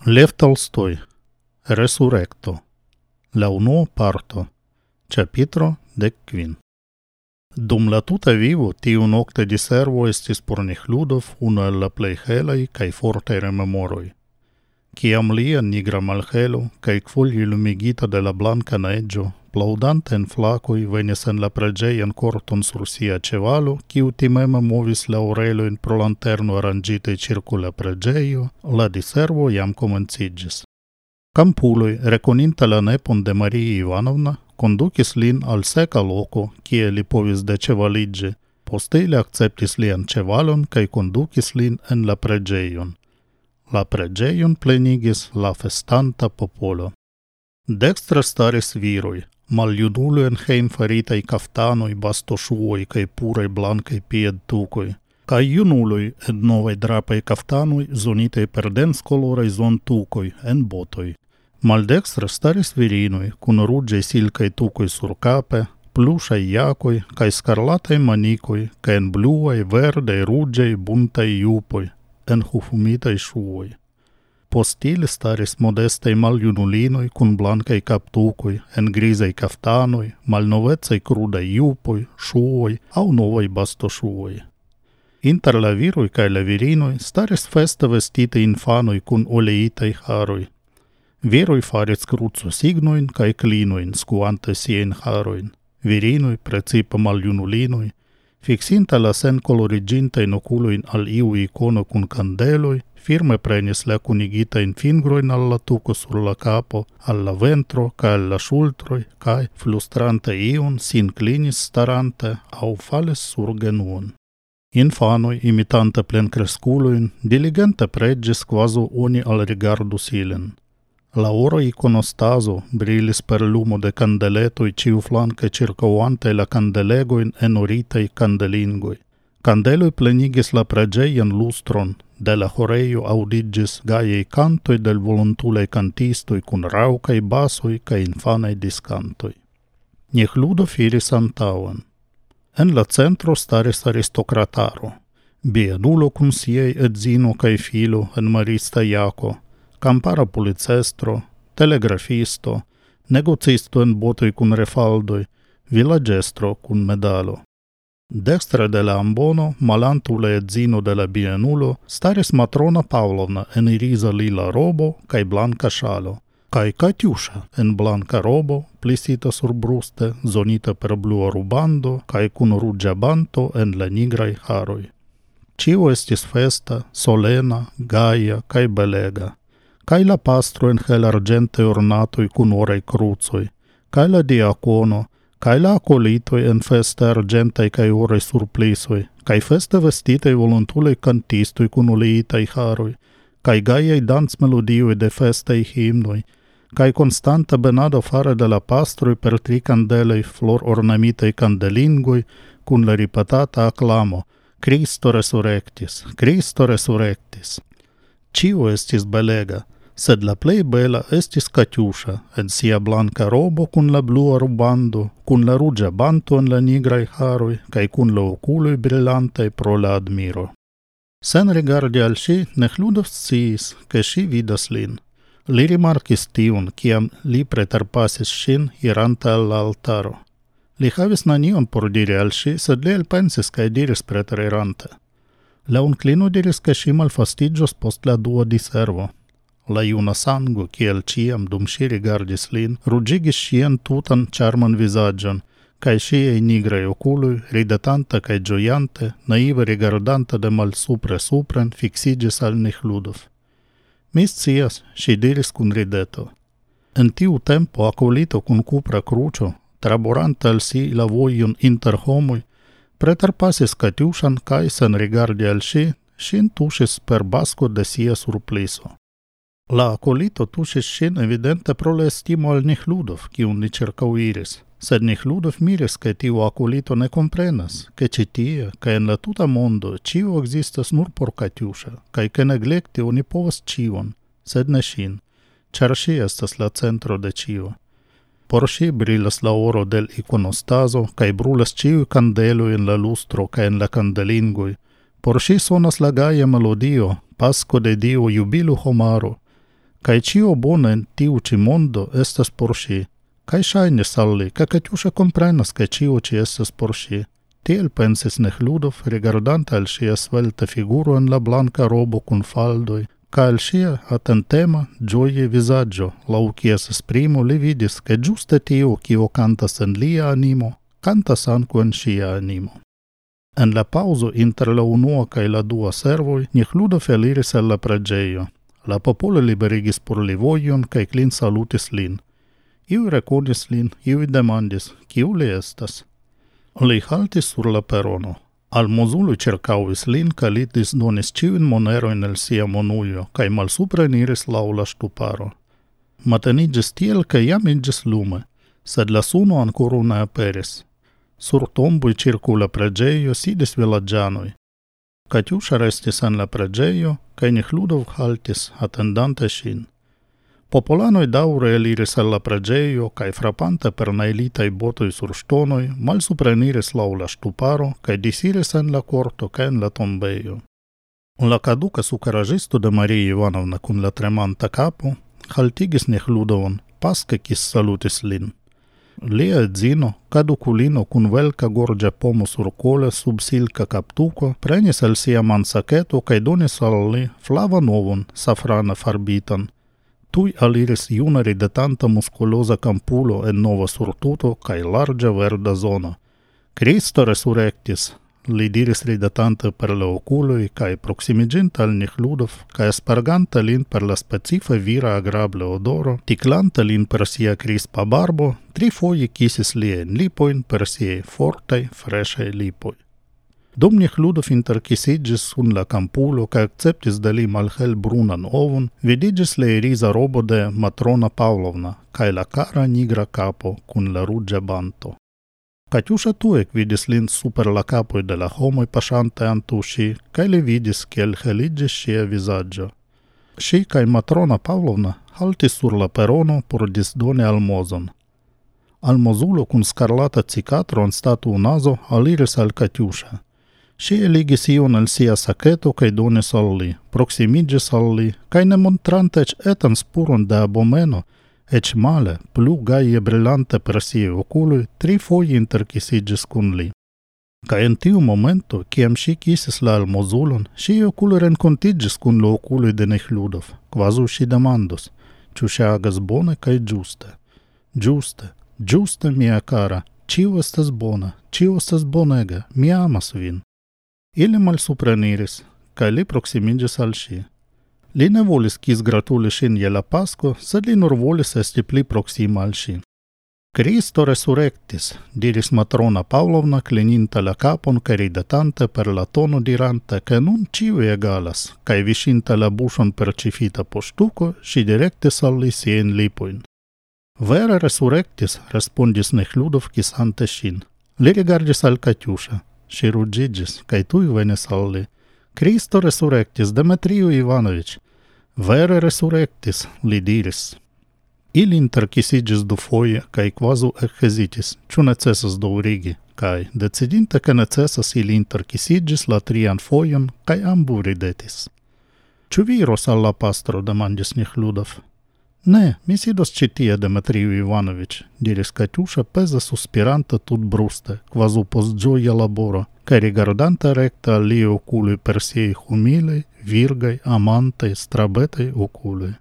Lev Tolstoi, Resurrecto, la unua parto, capitro 15. Dum la tuta vivo tiu nocte diservo estis por Nehludov unu el la plej helaj kaj fortaj rememoroj. Kiam lia nigra malhelo kaj kvalie lumigita de la blanka neĝo, plaŭdante en flakoj, venis en la preĝejan korton sur sia ĉevalo, kiu timeme movis la orelojn pro lanterno aranĝitaj ĉirkaŭ la preĝejo, la diservo jam komenciĝis. Kampuloj, rekoninta la nepon de Maria Ivanovna, kondukis lin al seka loko, kie li povis deĉevaliĝi. Poste li akceptis lian ĉevalon kaj kondukis lin en la preĝejon. La preĝejon plenigis la festanta popolo. Dekstre staris viroj, maljunuloj en hejmfaritaj kaftanoj, bastoŝuoj kaj puraj blankaj piedtukoj, kaj junuloj en novaj drapaj kaftanoj zonitaj per denskoloraj zontukoj en botoj. Maldekstre staris virinoj kun ruĝaj silkaj tukoj surkape, pluŝaj jakoj kaj skarlataj manikoj, kaj en bluaj, verdaj, ruĝaj, buntaj jupoj, en hufumitaj ŝuoj. Post ili staris modestaj maljunulinoj kun blankaj kaptukoj, en grizaj kaftanoj, malnovecaj krudaj jupoj, ŝuoj aŭ novaj bastoŝuoj. Inter la viroj kaj la virinoj staris feste vestitaj infanoj kun oleitaj haroj. Viroj faris kruco signojn kaj klinojn skuante siajn harojn. Virinoj, precipe maljunulinoj, fiksinte la senkoloriĝintajn okulojn al iu ikono kun kandeloj, firme prenis la kunigitajn fingrojn al la tuko sur la kapo, al la ventro kaj al la ŝultroj, kaj, flustrante iun, sin klinis starante aŭ falis sur genuon. Infanoj, imitante plenkreskulojn, diligente preĝis kvazaŭ oni alrigardus ilin. La ora ikonostazo brilis per lumo de kandeletoj ĉiuflanke ĉirkaŭante la kandelegojn en oritaj kandelingoj. Kandeloj plenigis la preĝejan lustron, de la ĥorejo aŭdiĝis gajaj kantoj de volontulaj kantistoj kun raŭkaj basoj kaj infanaj diskantoj. Nehludov iris antaŭen. En la centro staris aristokrataro, bienulo kun siaj edzino kaj filo en marista jako, kampara policestro, telegrafisto, negocisto en botoj kun refaldoj, vilaĝestro kun medalo. Dekstre de la ambono, malantaŭ la edzino de la bienulo, staris Matrona Pavlovna en iriza lila robo kaj blanka ŝalo, kaj Katjuŝa en blanka robo, plisita surbruste, zonita per blua rubando kaj kun ruĝa banto en la nigraj haroj. Ĉio estis festa, solena, gaja kaj belega. Kaj la pastro en helarĝentaj ornatoj kun oraj krucoj, kaj la diakono, kaj la akolitoj en feste arĝentaj kaj oraj surplisoj, kaj feste vestitaj volontulaj kantistoj kun oleitaj haroj, kaj gajaj dancmelodioj de festaj himnoj, kaj konstanta benado fare de la pastroj per 3 kandelaj florornamitaj kandelingoj kun la ripetata aklamo Cristo resurrectis, Cristo resurrectis. Ĉio estis belega, sed la plej bela estis Katjuŝa en sia blanka robo kun la blua rubando, kun la ruĝa banto en la nigraj haroj kaj kun la okuloj brilantaj pro la admiro. Sen rigardi al ŝi, Nehludov sciis, ke ŝi vidas lin. Li rimarkis tion, kiam li preterpasis ŝin irante al la altaro. Li havis nenion por diri al ŝi, sed li elpensis kaj diris preterirante. La onklino diris, ke ŝi malfastiĝos post la dua diservo. La juna sango, kiel ĉiam dum ŝi rigardis lin, ruĝigis ŝian tutan ĉarman vizaĝon, kaj ŝiaj nigraj okuloj, ridetante kaj ĝojante, naive rigardante de malsupre supren, fiksiĝis al Nehludov. Mi scias, ŝi diris kun rideto. En tiu tempo akolito kun kupra kruĉo, traborante al si la vojon inter homoj, preterpasis Katjuŝan kaj sen rigardi al ŝi, ŝin tuŝis per basko de sia surpliso. La akolito tuŝis ŝin evidente pro la estimo al Nehludov, kiun li ĉirkaŭiris, sed Nehludov miris, ke tiu akolito ne komprenas, ke ĉi tie kaj en la tuta mondo ĉio ekzistas nur por Katjuŝa, kaj ke neglekti oni povas ĉion, sed ne ŝin, ĉar ŝi estas la centro de ĉio. Por ŝi brilas la oro de l' ikonostazo kaj brulas ĉiuj kandeloj en la lustro kaj en la kandelingoj. Por ŝi sonas la gaja melodio, pasko de Dio jubilu homaro, Cae cio bona in tiu ci mondo estas por si. Cae shainis al li, ca Katiusha comprenas ca cio ci estas por si. Tiel pensis Nehludov, rigardante al sia svelta figuro en la blanca robo cun faldoi, ca al sia attentema, gioie visaggio, lau kies esprimo li vidis che giuste tio cio cantas en lia animo, cantas anco en sia animo. En la pauso inter la unua cae la dua servoi, Nehludov eliris el la pregeio. La popolo liberigis por li voion, cae clin salutis lin. Iui reconis lin, iui demandis, kiu li estas? Li haltis sur la perono. Almozulu cercauis lin, ca li disdonis ciuin moneroin el sia monuio, cae malsupreniris lau la stuparo. Matenigis tiel, ca iam igis lume, sed la suno ancora ne aperis. Sur tombui circu la pregeio sidis villagianoi. Katiusha restis en la pregeio, cae Nehludov haltis, attendante shin. Popolanoi daure eliris el la pregeio, cae frappante per nailitai botoi sur stonoi, malsupreniris lau la stuparo, cae disiris en la corto ca en la tombeio. La caduca sucaragisto de Maria Ivanovna cun la tremanta capo, haltigis Nehludovan, pasque quis salutis lin. Lia edzino, caduculino cun velca gorgia pomo sur cole sub silca captuco, prenis el sia mansaceto cae donis al li flava novon, safrana farbitan. Tui aliris iuna ridetanta musculosa campulo en nova surtuto cae largia verda zona. Cristo resurrectis, li diris ridetante per le oculoi, cae proximiginte al Nehludov, cae aspergante lin per la specifa vira agrable odoro, ticlante lin per sia crispa barbo, trifoie kisis lien lipoin per siei fortei, fresei lipoi. Dum Nehludov interkisigis sun la campulo, ca acceptis de li malhel brunan ovun, vidigis le iriza robo de Matrona Pavlovna, cae la cara nigra capo cun la rugia banto. Katiusha tuec vidis lin super la capoi de la homoi pasante antu si, cae li vidis kiel heligis sia visaggio. Si cae Matrona Pavlovna haltis sur la perono por disdoni almozon. Almozulo cun scarlata cicatro en statu naso aliris al Katiusha. Si eligis ion el sia saceto cae donis al li, proximigis al li, cae ne montrante ec etan spuron de abomeno, ec male, plu gaie brillante per siei ocului, trifoie interkisigis cun li. Ca en tiu momento, ciam si kisis la almozulon, si oculi rencontigis cun lo ocului de Nehludov, quasu si demandus, ciu si agas bone cae giuste. Giuste, giuste, mia cara, ciu estes bona, ciu estes bonega, mi amas vin. Ili malsupreniris, cae li proximigis al si. Li ne volis quis gratuli sin je la Pasco, sed li nur volis esti pli proxima al si. Cristo resurrectis, diris Matrona Pavlovna, clininta la capon cae ridetante per la tono dirante che nun ciui egalas, cae visinta la buŝon per cifita poŝtuko, si directis al li sien lipoin. Vere resurrectis, respondis Nehludov kisante sin. Li rigardis al Katiusha. Si ruggigis, cae tui venis al li. Cristo resurrectis, Demetriu Ivanovic. Vere resurrectis, li diris. Ili interkisigis du foie, cae quasu hesitis, ciu necessas daurigi, cae, decidinte che necessas ili interkisigis la trian foion, cae ambu ridetis. Ciu viros al la pastro, demandis Nehludov. Ne, mi sidos citie, Demetriu Ivanovic, diris Katiusha peza suspirante tut bruste, quasu post gioia laboro, cae rigardante recte al li ocului per siei humilei, virgai, amantei, strabetei ocului.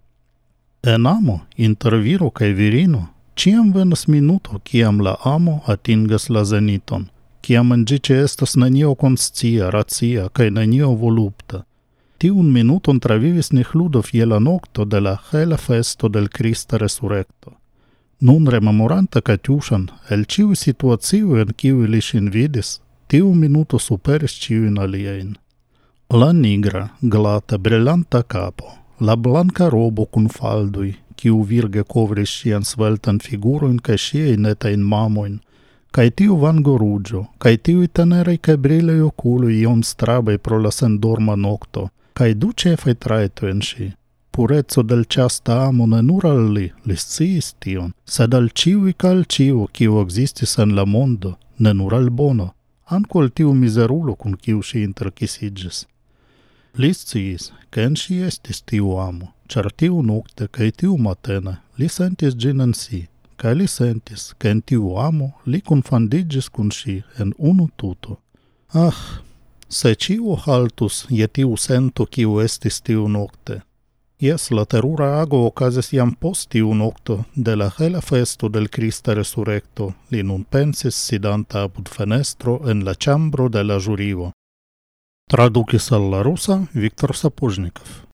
En amo, inter viro cae virino, ciam venas minuto, ciam la amo atingas la zeniton, ciam en gice estas nenio conscia, racia, cae nenio volupta. Tiun minuton travivis Nehludov je la nocto de la hela festo del Christa resurrecto. Nun rememorante Katiushan, el ciui situациu en ciui li sin vidis, tiu minuto superis ciuin aliein. La nigra, glata, brillanta capo, la blanca robo cun faldui, ciu virge covris sian sveltan figuroin cae siei netain mamoin, cae tiu vango rugio, cae tiui tenerei cae brilei ocului iom strabai pro la sendorma nocto, cae du cefai traeto en si. Purezzo del ciasta amo ne nur al li sciis tion, sed al ciui ca al ciu, ciu existis en la mondo, ne nur al bono, anco al tiu miserulo cun ciu si interkisigis. Li sciis, ca en si estis tiu amo, char tiu nocte cae tiu matene li sentis gin en si, cae li sentis che en tiu amo li confandigis cun si en unu tuto. Se ciu haltus je tiu sento kiu estis tiu nocte. Jes, la terura ago ocasis iam post tiu nocto de la hela festo del Christa resurrecto, li nun pensis sidanta apud fenestro en la chambro de la jurivo. Tradukis al la rusa Viktor Sapozhnikov.